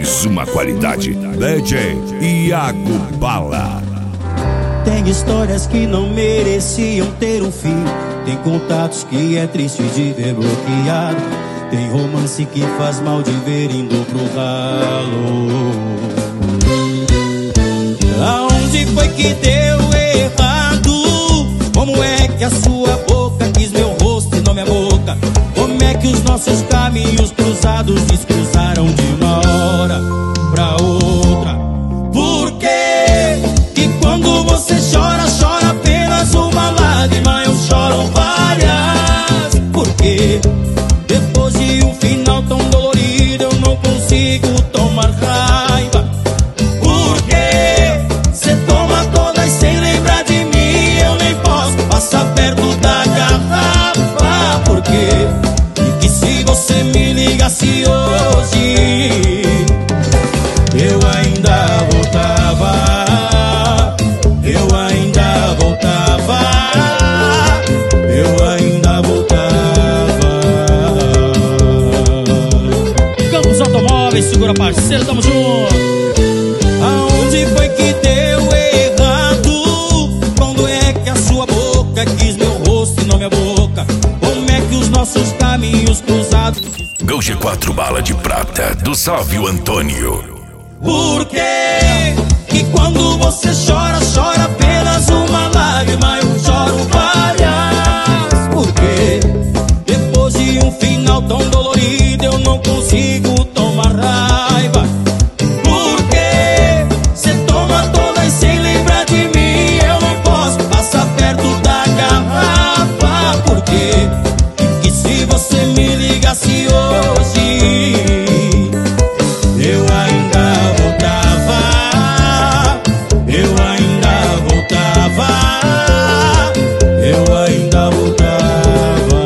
mais uma qualidade. DJ Iago Bala. Tem histórias que não mereciam ter um fim. Tem contatos que é triste de ver bloqueado. Tem romance que faz mal de ver indo pro ralo. Aonde foi que deu errado? Como é que a sua boca quis meu rosto e não minha boca? Como é que os nossos caminhos cruzados descruzaram de uma hora pra outra? Por quê? Que quando você chora, chora apenas uma lágrima, eu choro várias. Por quê? Depois de um final tão dolorido eu não consigo tomar raiva. Por quê? Cê toma todas sem lembrar de mim, eu nem posso passar perto da garrafa. Por quê? E que se você me ligasse hoje, eu ainda voltava. Eu ainda voltava. Eu ainda voltava. Campos Automóveis, segura parceiro, tamo junto. Aonde foi que deu errado? Quando é que a sua boca quis meu rosto e não minha boca? Como é que os nossos caminhos cruzados? Gol G4 Bala de Prata do Sávio Antônio. Por quê? Que quando você chora, chora apenas uma lágrima, eu choro várias. Por quê? Depois de um final tão dolorido eu não consigo tomar raiva. Por quê? Cê toma todas sem lembrar de mim, eu não posso passar perto da garrafa. Por quê? Que se você me ligasse hoje, eu ainda voltava. Eu ainda voltava. Eu ainda voltava.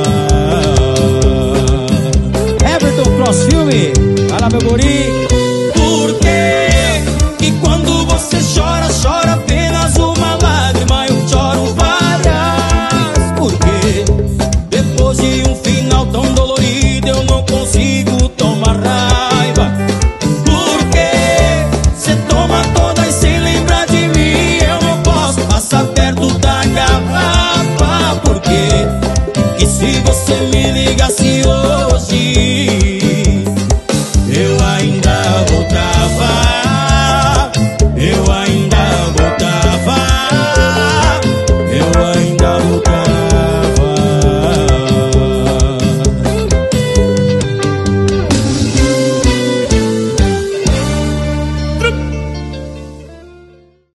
Everton Cross Filme, vai lá meu guri. Por quê? Que quando você chora, chora apenas uma lágrima, eu choro várias. Por quê? Depois de um final tão dolorido eu não consigo tomar raiva. Por quê? Cê toma todas sem lembrar de mim, eu não posso passar perto da garrafa. Por quê? Que se você me